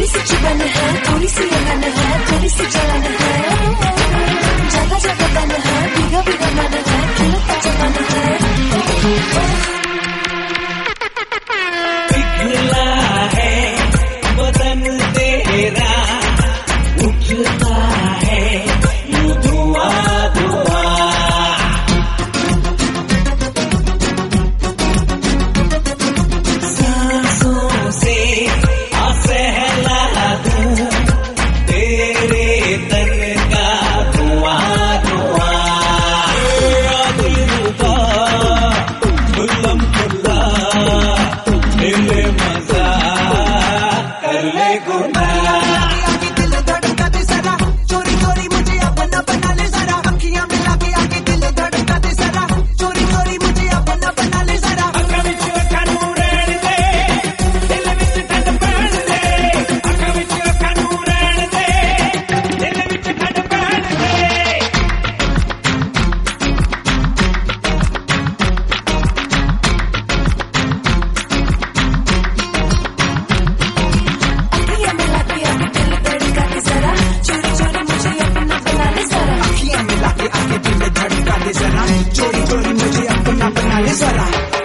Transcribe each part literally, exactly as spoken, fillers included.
थोड़ी सी चुभन है, थोड़ी सी लगन है, थोड़ी सी जलन है, जगह जगह बन है, भीगा भीगा मन है, खिलता चमन है। पिघला है बदन तेरा, उठता है यूं धुआं धुआं, सांसों से असहला दूं तेरे तन का धुआं धुआं। दिलरुबा खुल्लम खुल्ला दिल मजा कर ले गुना। चोरी चोरी मुझे अपना बना ले जरा।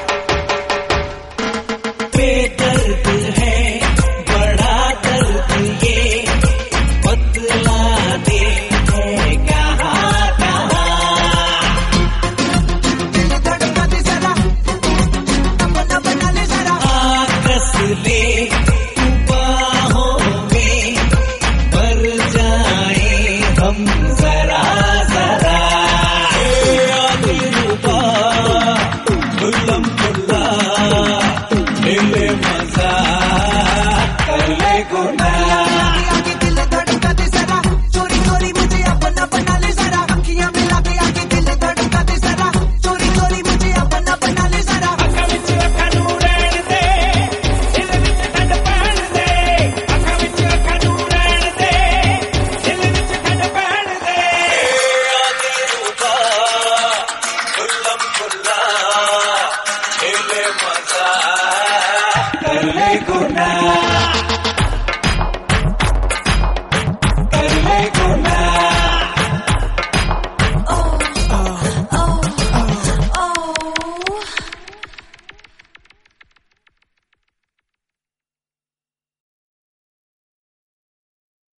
बेदर्द है बड़ा दर्द ये, बतला दे है कहाँ कहाँ। धड़का दे जरा, अपना बना ले जरा। आकस ले तू बाहों में, भर जाए हम जरा जरा। खुल्लम खुल्ला दिल मजा कर ले गुना।